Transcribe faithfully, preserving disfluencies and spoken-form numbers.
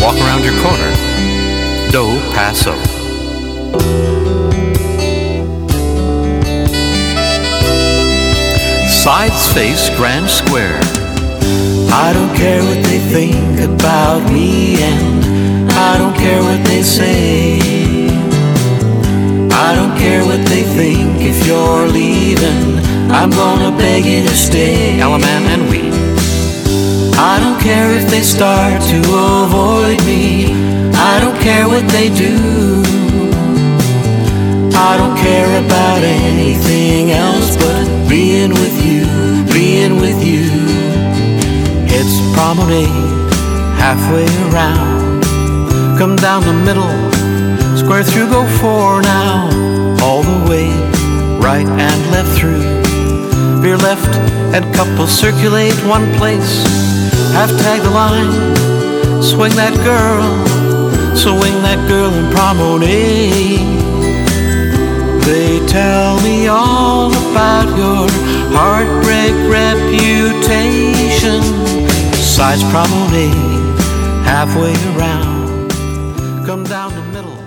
walk around your corner. Do Paso. Sides face Grand Square. I don't care what they think about me, and I don't care what they say. I don't care what they think if you're leaving. I'm gonna beg you to stay. Alaman and Weed. I don't care if they start to avoid me. I don't care what they do. I don't care about anything else but being with you, being with you. It's promenade, halfway around. Come down the middle, square through, go four now. All the way, right and left through. Veer left and couples circulate one place. Half tag the line, swing that girl, swing that girl in promenade. They tell me all about your heartbreak reputation. Sides promenade, halfway around. Come down the middle.